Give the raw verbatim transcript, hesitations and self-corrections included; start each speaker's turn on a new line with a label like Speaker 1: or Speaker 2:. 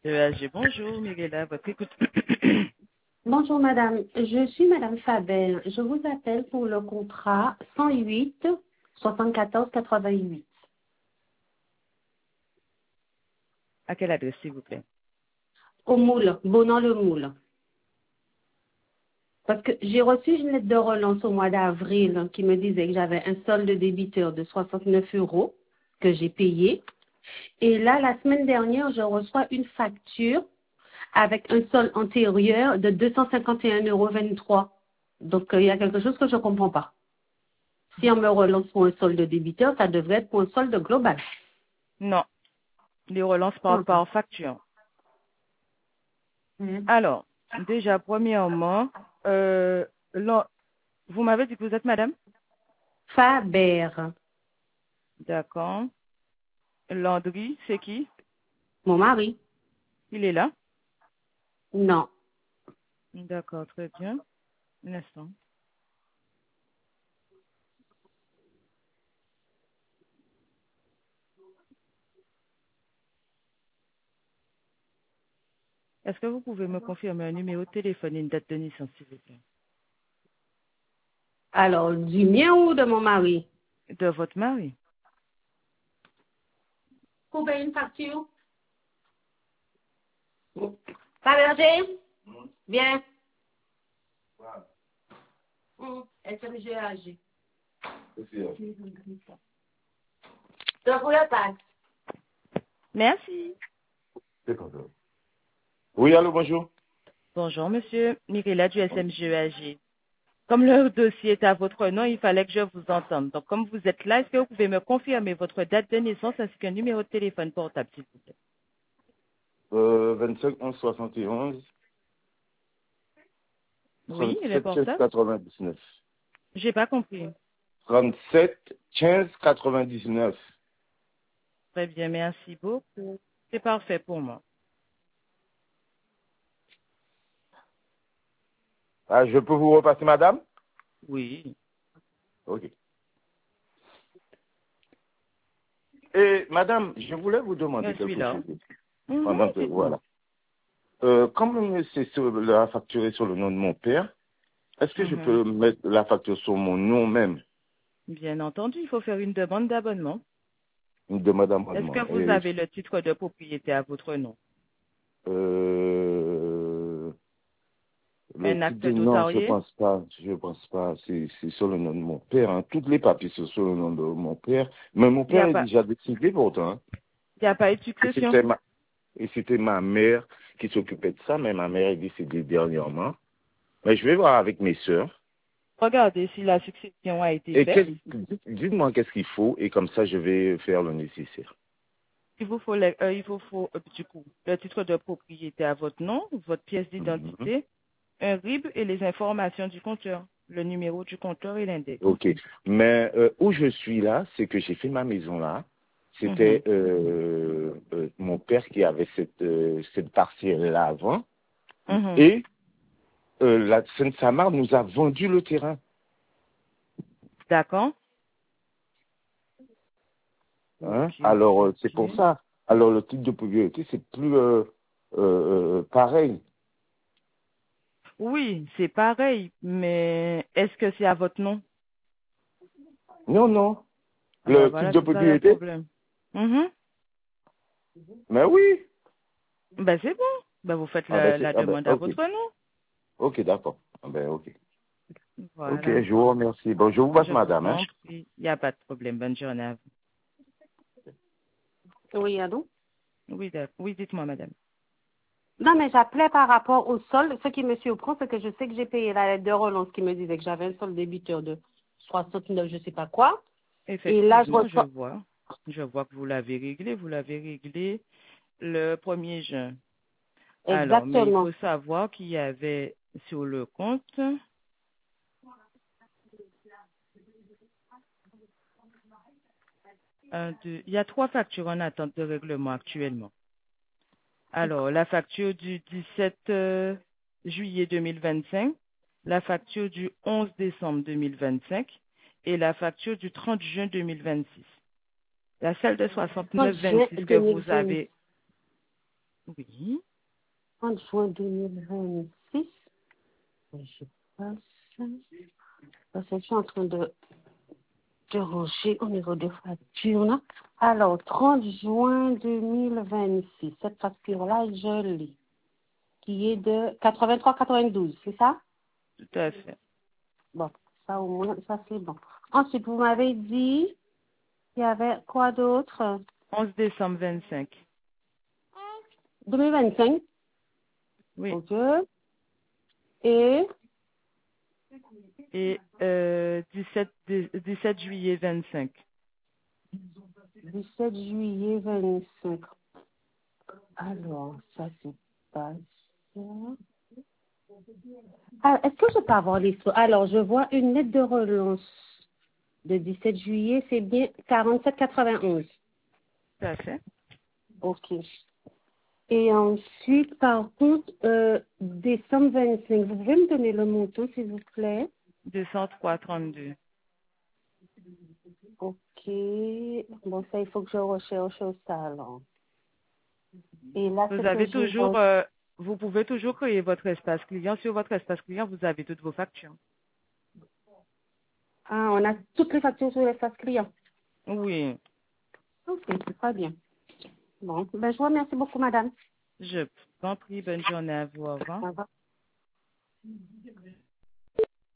Speaker 1: E A G, bonjour, Mirella, votre écoute.
Speaker 2: Bonjour madame, je suis madame Faber. Je vous appelle pour le contrat cent huit soixante-quatorze quatre-vingt-huit.
Speaker 1: À quelle adresse, s'il vous plaît?
Speaker 2: Au moule, Bonan-le-Moule. Parce que j'ai reçu une lettre de relance au mois d'avril qui me disait que j'avais un solde débiteur de soixante-neuf euros que j'ai payé. Et là, la semaine dernière, je reçois une facture avec un solde antérieur de deux cent cinquante et un euros vingt-trois. Donc, euh, il y a quelque chose que je ne comprends pas. Si on me relance pour un solde débiteur, ça devrait être pour un solde global.
Speaker 1: Non, les relances par,
Speaker 2: Mhm.
Speaker 1: par facture.
Speaker 2: Mhm.
Speaker 1: Alors, déjà, premièrement, euh, l'en- vous m'avez dit que vous êtes madame?
Speaker 2: Faber,
Speaker 1: D'accord. Landry, c'est qui?
Speaker 2: mon mari.
Speaker 1: Il est là?
Speaker 2: Non.
Speaker 1: D'accord, très bien. Un instant. Est-ce que vous pouvez me confirmer un numéro de téléphone et une date de naissance, s'il vous plaît?
Speaker 2: Alors, du mien ou de mon mari?
Speaker 1: De votre mari?
Speaker 2: Pour payer une facture? Faberger? Bien. Hum, S M G A G. Je vous le passe.
Speaker 1: Merci.
Speaker 3: C'est comme ça. Oui, allô, bonjour.
Speaker 1: Bonjour, monsieur. Mirella du S M G E A G. Comme le dossier est à votre nom, il fallait que je vous entende. Donc, comme vous êtes là, est-ce que vous pouvez me confirmer votre date de naissance ainsi qu'un numéro de téléphone portable, s'il vous plaît?
Speaker 3: Euh, vingt-cinq onze soixante et onze,
Speaker 1: Oui, il est
Speaker 3: trente-sept quinze
Speaker 1: portable.
Speaker 3: quatre-vingt-dix-neuf.
Speaker 1: J'ai pas compris.
Speaker 3: trente-sept quinze quatre-vingt-dix-neuf.
Speaker 1: Très bien, merci beaucoup. C'est parfait pour moi.
Speaker 3: Ah, je peux vous repasser, madame?
Speaker 1: Oui,
Speaker 3: Ok. Et madame, je voulais vous demander
Speaker 1: je suis
Speaker 3: quelque
Speaker 1: là.
Speaker 3: chose.
Speaker 1: Mhm,
Speaker 3: Pendant que,
Speaker 1: dites-moi.
Speaker 3: voilà. Euh, comme c'est sur la facture est sur le nom de mon père, est-ce que je
Speaker 1: Mhm.
Speaker 3: peux mettre la facture sur mon nom même?
Speaker 1: Bien entendu, il faut faire une demande d'abonnement.
Speaker 3: De madame
Speaker 1: Est-ce que
Speaker 3: Redmond.
Speaker 1: vous
Speaker 3: Et,
Speaker 1: avez le titre de propriété à votre nom?
Speaker 3: euh, Le
Speaker 1: Un
Speaker 3: titre
Speaker 1: acte
Speaker 3: de non, je
Speaker 1: notarié?
Speaker 3: pense pas, je pense pas. C'est c'est sur le nom de mon père. Hein. Tous les papiers sont sur le nom de mon père. Mais mon
Speaker 1: Il n'y
Speaker 3: père
Speaker 1: a
Speaker 3: est
Speaker 1: pas,
Speaker 3: déjà décédé pourtant. Hein.
Speaker 1: il y a pas eu de
Speaker 3: Et
Speaker 1: succession?
Speaker 3: c'était ma et c'était ma mère qui s'occupait de ça, mais ma mère est décédée dernièrement. Mais je vais voir avec mes sœurs.
Speaker 1: Regardez si la succession a été
Speaker 3: Et
Speaker 1: faite.
Speaker 3: qu'est-ce- dites-moi qu'est-ce qu'il faut et comme ça je vais faire le nécessaire.
Speaker 1: Il vous faut, les- euh, il vous faut euh, du coup le titre de propriété à votre nom, votre pièce
Speaker 3: Mhm.
Speaker 1: d'identité, un R I B et les informations du compteur, le numéro du compteur et l'index.
Speaker 3: Ok. Mais euh, où je suis là, c'est que j'ai fait ma maison là.
Speaker 1: Mhm.
Speaker 3: C'était euh, euh, mon père qui avait cette, euh, cette parcelle-là avant.
Speaker 1: Mhm.
Speaker 3: Et euh, la Seine-Samar nous a vendu le terrain.
Speaker 1: D'accord.
Speaker 3: Hein.
Speaker 1: Ok,
Speaker 3: Alors, euh, c'est
Speaker 1: ok.
Speaker 3: pour ça. Alors, le titre de propriété, c'est plus euh, euh, euh, pareil.
Speaker 1: Oui, c'est pareil, mais est-ce que c'est à votre nom?
Speaker 3: Non, non.
Speaker 1: Ah ben
Speaker 3: Le titre
Speaker 1: voilà,
Speaker 3: de
Speaker 1: c'est ça le
Speaker 3: propriété?
Speaker 1: problème. Mhm.
Speaker 3: Mais oui.
Speaker 1: Ben c'est bon. Ben vous faites
Speaker 3: Ah ben,
Speaker 1: la,
Speaker 3: c'est,
Speaker 1: la
Speaker 3: ah ben,
Speaker 1: demande à
Speaker 3: ok.
Speaker 1: votre nom.
Speaker 3: Ok, d'accord. Ah ben, ok. Ok,
Speaker 1: Voilà.
Speaker 3: je vous remercie. Bon, je vous passe
Speaker 1: Je vous
Speaker 3: madame. Hein.
Speaker 1: en prie. Il n'y a pas de problème. Bonne journée à
Speaker 2: Oui, allô?
Speaker 1: vous. Oui, d'ac- oui, dites-moi, madame.
Speaker 2: Non, mais j'appelais par rapport au solde. Ce qui me surprend, c'est que je sais que j'ai payé la lettre de relance qui me disait que j'avais un solde débiteur de soixante-neuf, je sais pas quoi. Et là, je
Speaker 1: Effectivement, je
Speaker 2: reçois...
Speaker 1: vois. Je vois que vous l'avez réglé. Vous l'avez réglé le premier juin. Alors, mais il
Speaker 2: Exactement.
Speaker 1: faut savoir qu'il y avait sur le compte, un, deux, il y a trois factures en attente de règlement actuellement. Alors, la facture du dix-sept euh, juillet deux mille vingt-cinq, la facture du onze décembre deux mille vingt-cinq et la facture du trente juin deux mille vingt-six. La celle de
Speaker 2: trente
Speaker 1: soixante-neuf
Speaker 2: juin
Speaker 1: vingt-six que vous
Speaker 2: deux mille vingt.
Speaker 1: avez, Oui.
Speaker 2: trente juin deux mille vingt-six. Je passe. Parce que je suis en train de, de ranger au niveau des factures. Là. Alors, trente juin deux mille vingt-six. Cette facture-là, je l'ai. Qui est de quatre-vingt-trois quatre-vingt-douze, c'est ça?
Speaker 1: Tout à fait.
Speaker 2: Bon, ça au moins, ça c'est bon. Ensuite, vous m'avez dit, il y avait quoi d'autre?
Speaker 1: onze décembre vingt-cinq.
Speaker 2: deux mille vingt-cinq.
Speaker 1: Oui.
Speaker 2: Ok. Et
Speaker 1: Et euh, dix-sept, dix-sept juillet vingt-cinq.
Speaker 2: dix-sept juillet vingt-cinq. Alors, ça c'est pas ça. Ah, est-ce que je peux avoir les sous? Alors, je vois une lettre de relance de dix-sept juillet, c'est bien quarante-sept quatre-vingt-onze.
Speaker 1: Tout à fait.
Speaker 2: Ok. Et ensuite, par contre, euh, décembre vingt-cinq, vous pouvez me donner le montant, s'il vous plaît?
Speaker 1: deux cent trois trente-deux.
Speaker 2: Ok. Bon, ça, il faut que je recherche ça, alors. Et là, ce
Speaker 1: Vous
Speaker 2: que
Speaker 1: avez
Speaker 2: j'ai...
Speaker 1: toujours, euh, vous pouvez toujours créer votre espace client. Sur votre espace client, vous avez toutes vos factures.
Speaker 2: Ah, on a toutes les factures sur l'espace client.
Speaker 1: Oui.
Speaker 2: Ok, c'est très bien. Bon, ben, je vous remercie beaucoup, madame.
Speaker 1: Je vous en prie. Bonne journée à vous. Au revoir.
Speaker 2: Au revoir.